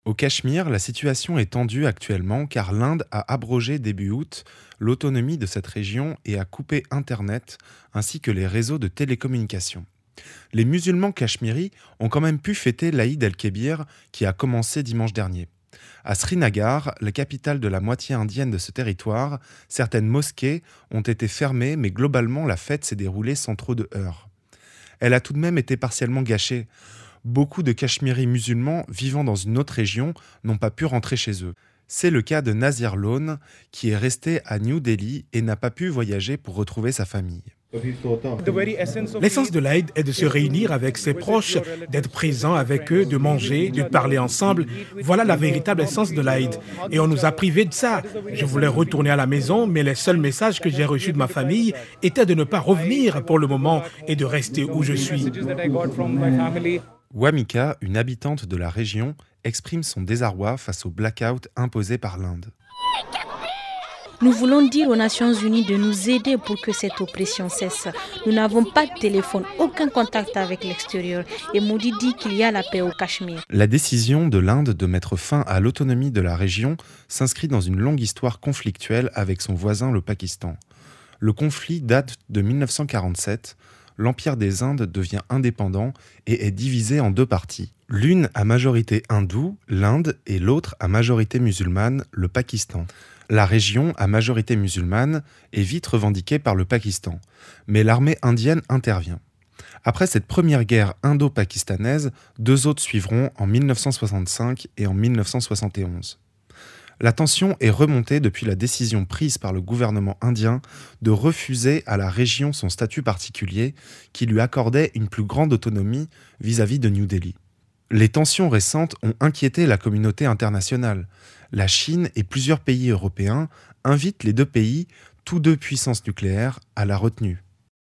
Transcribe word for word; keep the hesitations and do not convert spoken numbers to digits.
Au Cachemire, la situation est tendue actuellement car l'Inde a abrogé début août l'autonomie de cette région et a coupé Internet ainsi que les réseaux de télécommunications. Les musulmans cachemiris ont quand même pu fêter l'Aïd el-Kébir qui a commencé dimanche dernier. À Srinagar, la capitale de la moitié indienne de ce territoire, certaines mosquées ont été fermées mais globalement la fête s'est déroulée sans trop de heurts. Elle a tout de même été partiellement gâchée. Beaucoup de Cachemiris musulmans vivant dans une autre région n'ont pas pu rentrer chez eux. C'est le cas de Nazir Lone, qui est resté à New Delhi et n'a pas pu voyager pour retrouver sa famille. L'essence de l'Aïd est de se réunir avec ses proches, d'être présent avec eux, de manger, de parler ensemble. Voilà la véritable essence de l'Aïd. Et on nous a privés de ça. Je voulais retourner à la maison, mais les seuls messages que j'ai reçus de ma famille étaient de ne pas revenir pour le moment et de rester où je suis. Wamika, une habitante de la région, exprime son désarroi face au blackout imposé par l'Inde. Nous voulons dire aux Nations Unies de nous aider pour que cette oppression cesse. Nous n'avons pas de téléphone, aucun contact avec l'extérieur. Et Modi dit qu'il y a la paix au Cachemire. La décision de l'Inde de mettre fin à l'autonomie de la région s'inscrit dans une longue histoire conflictuelle avec son voisin le Pakistan. Le conflit date de mille neuf cent quarante-sept. L'Empire des Indes devient indépendant et est divisé en deux parties. L'une à majorité hindoue, l'Inde, et l'autre à majorité musulmane, le Pakistan. La région à majorité musulmane est vite revendiquée par le Pakistan, mais l'armée indienne intervient. Après cette première guerre indo-pakistanaise, deux autres suivront en mille neuf cent soixante-cinq et en mille neuf cent soixante et onze. La tension est remontée depuis la décision prise par le gouvernement indien de refuser à la région son statut particulier qui lui accordait une plus grande autonomie vis-à-vis de New Delhi. Les tensions récentes ont inquiété la communauté internationale. La Chine et plusieurs pays européens invitent les deux pays, tous deux puissances nucléaires, à la retenue.